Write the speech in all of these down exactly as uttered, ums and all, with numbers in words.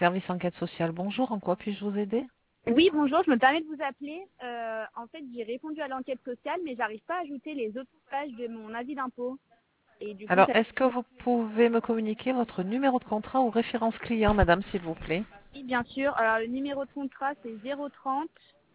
service enquête sociale. Bonjour, en quoi puis-je vous aider? Oui, bonjour, je me permets de vous appeler. Euh, en fait, j'ai répondu à l'enquête sociale, mais j'arrive pas à ajouter les autres pages de mon avis d'impôt. Et du coup, Alors, ça... est-ce que vous pouvez me communiquer votre numéro de contrat ou référence client, madame, s'il vous plaît? Oui, bien sûr. Alors, le numéro de contrat, c'est zéro trente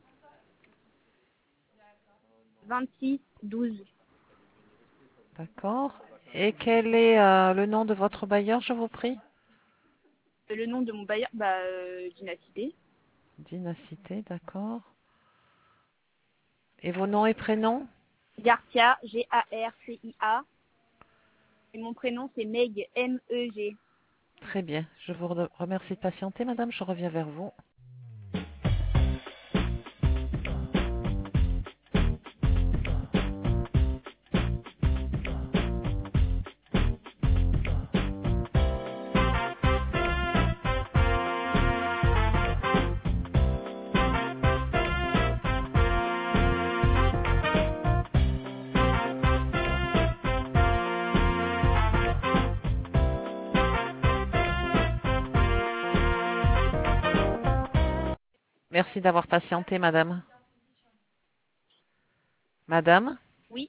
vingt-six douze. D'accord. Et quel est euh, le nom de votre bailleur, je vous prie? Le nom de mon bailleur, bah, euh, Dynacité. Dynacité, d'accord. Et vos noms et prénoms? Garcia, G A R C I A. Et mon prénom, c'est Meg, M E G. Très bien. Je vous re- remercie de patienter, madame. Je reviens vers vous. Merci d'avoir patienté, madame. Madame? Oui.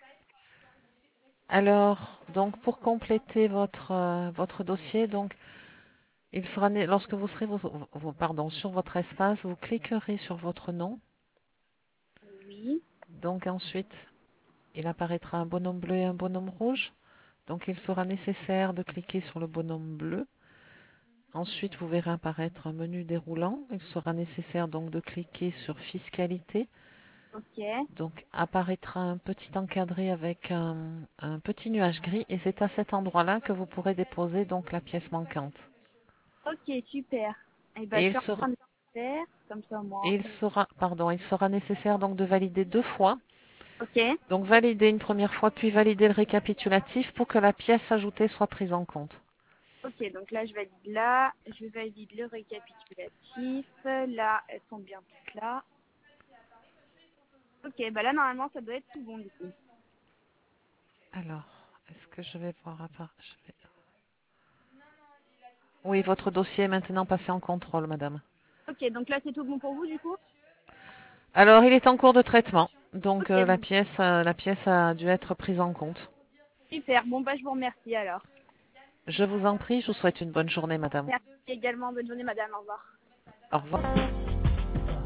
Alors, donc, pour compléter votre, euh, votre dossier, donc, il sera né- lorsque vous serez vous- vous- pardon, sur votre espace, vous cliquerez sur votre nom. Oui. Donc ensuite, il apparaîtra un bonhomme bleu et un bonhomme rouge. Donc il sera nécessaire de cliquer sur le bonhomme bleu. Ensuite, vous verrez apparaître un menu déroulant. Il sera nécessaire donc de cliquer sur Fiscalité. Ok. Donc apparaîtra un petit encadré avec un, un petit nuage gris et c'est à cet endroit-là que vous pourrez déposer donc la pièce manquante. Ok, super. Et bah, Et je il suis en sera, train de le faire, comme ça, moi. et il sera, pardon, il sera nécessaire donc de valider deux fois. Ok. Donc valider une première fois, puis valider le récapitulatif pour que la pièce ajoutée soit prise en compte. Ok, donc là, je valide là. Je valide le récapitulatif. Là, elles sont bien toutes là. Ok, bah là, normalement, ça doit être tout bon, du coup. Alors, est-ce que je vais voir à part... je vais- Oui, votre dossier est maintenant passé en contrôle, madame. Ok, donc là, c'est tout bon pour vous, du coup. Alors, il est en cours de traitement. Donc, Ok, euh, la bon, pièce, euh, la pièce a dû être prise en compte. super. Bon, bah, je vous remercie, alors. Je vous en prie, je vous souhaite une bonne journée, madame. Merci également. Bonne journée, madame. Au revoir. Au revoir.